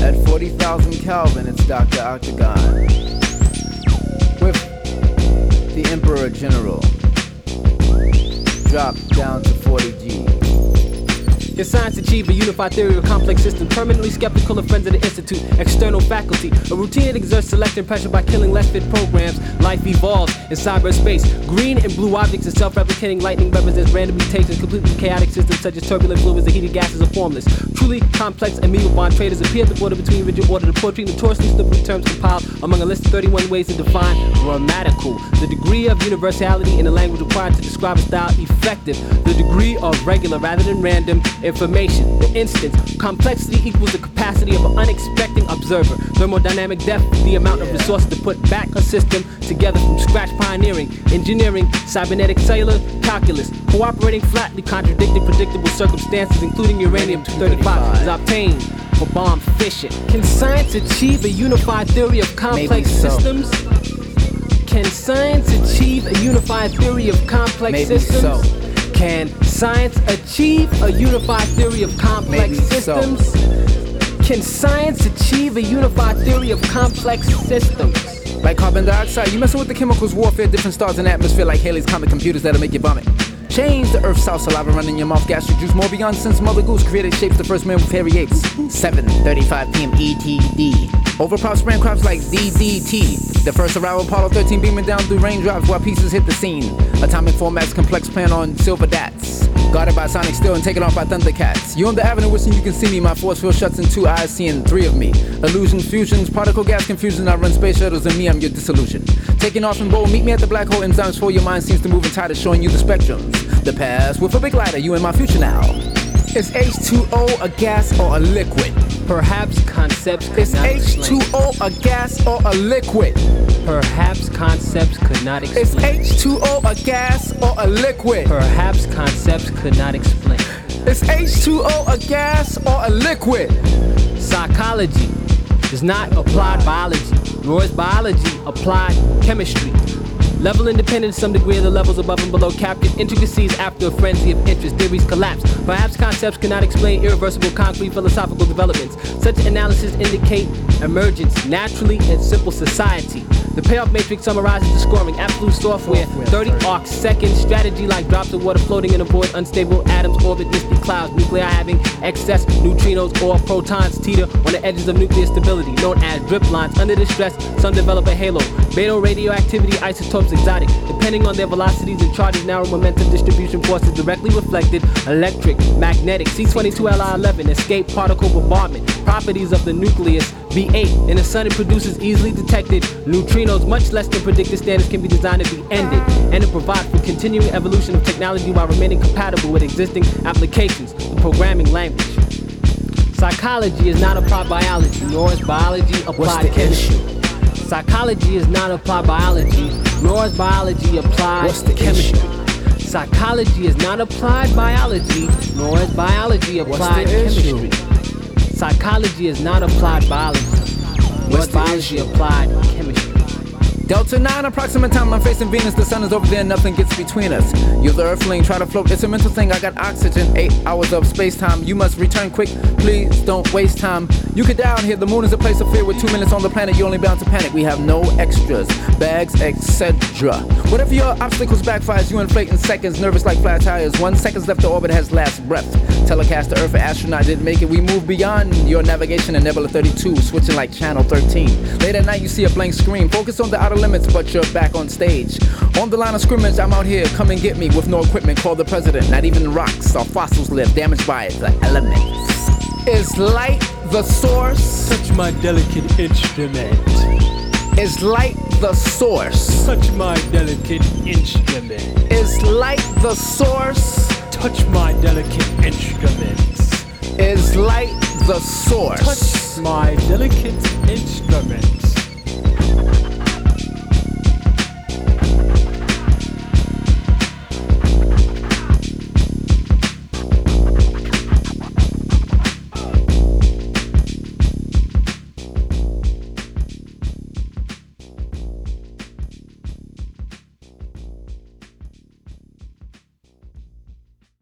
At 40,000 Kelvin, it's Dr. Octagon with the Emperor General. Drop down to 40G. Can science achieve a unified theory of complex systems? Permanently skeptical of friends of the institute, external faculty. A routine that exerts selective pressure by killing less fit programs. Life evolves in cyberspace. Green and blue objects and self-replicating lightning represents random mutations. Completely chaotic systems such as turbulent fluids and heated gases are formless. Truly complex amoeba bond traders appear at the border between rigid order. The poetry notoriously slippery terms compiled among a list of 31 ways to define grammatical. The degree of universality in the language required to describe a style effective. The degree of regular rather than random information. The instance, complexity equals the capacity of an unexpected observer. Thermodynamic depth, the amount of resources to put back a system together from scratch. Pioneering, engineering, cybernetic cellular calculus, cooperating flatly, contradicting predictable circumstances, including uranium-235 is obtained for bomb fission. Can science achieve a unified theory of complex systems? Can science achieve a unified theory of complex systems? Can science achieve a unified theory of complex systems? Can science achieve a unified theory of complex systems? Like carbon dioxide, you messing with the chemicals, warfare, different stars in the atmosphere like Halley's Comet computers that'll make you vomit. Change the earth's south saliva running in your mouth, gastric juice, more beyond since Mother Goose created shapes the first man with hairy apes. 7:35 p.m. ETD. Overpowered spraying crops like DDT. The first arrival Apollo 13 beaming down through raindrops while pieces hit the scene. Atomic formats, complex plan on silver dats. Guarded by sonic steel and taken off by thundercats. You on the avenue wishing you can see me. My force field shuts in 2 eyes, seeing 3 of me. Illusions, fusions, particle gas confusion. I run space shuttles and me, I'm your disillusion. Taking off in bold, meet me at the black hole. Enzymes for your mind seems to move in tide, showing you the spectrums. The past with a big lighter, you in my future now. Is H2O a gas or a liquid? Perhaps concepts could Is not H2O explain. a gas or a liquid? Perhaps concepts could not explain. Is H2O a gas or a liquid? Perhaps concepts could not explain. Is H2O a gas or a liquid? Psychology is not applied biology, nor is biology applied chemistry. Level independent to some degree of the levels above and below, captured intricacies after a frenzy of interest. Theories collapse. Perhaps concepts cannot explain irreversible concrete philosophical developments. Such analysis indicate emergence naturally in simple society. The payoff matrix summarizes the scoring. Absolute software, 30 arc seconds. Strategy like drops of water floating in a void. Unstable atoms orbit misty clouds. Nuclei having excess neutrinos or protons teeter on the edges of nuclear stability, known as drip lines. Under the stress, some develop a halo. Beta radioactivity isotopes exotic. Depending on their velocities and charges, narrow momentum distribution forces directly reflected. Electric, magnetic, C22Li11, escape particle bombardment. Properties of the nucleus, B8. In the sun, it produces easily detected neutrinos, much less than predicted standards can be designed to be ended. And it provides for continuing evolution of technology while remaining compatible with existing applications, the programming language. Psychology is not applied biology, nor is biology applied chemistry. Psychology is not applied biology, nor is biology applied chemistry. Psychology is not applied biology, nor is biology applied chemistry. Psychology is not applied biology, nor is biology applied chemistry. Delta 9, approximate time I'm facing Venus. The sun is over there, nothing gets between us. You're the earthling, try to float, it's a mental thing. I got oxygen, 8 hours of space-time. You must return quick, please don't waste time. You could die out here, the moon is a place of fear. With 2 minutes on the planet, you're only bound to panic. We have no extras, bags, etc. Whatever your obstacles backfires, you inflate in seconds. Nervous like flat tires, 1 second left to orbit has last breath. Telecast to Earth, an astronaut didn't make it. We move beyond your navigation in Nebula 32, switching like channel 13. Late at night, you see a blank screen. Focus on the outer limits, but you're back on stage. On the line of scrimmage, I'm out here, come and get me. With no equipment, call the president. Not even rocks or fossils live, damaged by the elements. Is light the source? Touch my delicate instrument. Is light the source? Touch my delicate instrument. Is light the source? Touch my delicate instruments. Is light the source? Touch my delicate instrument.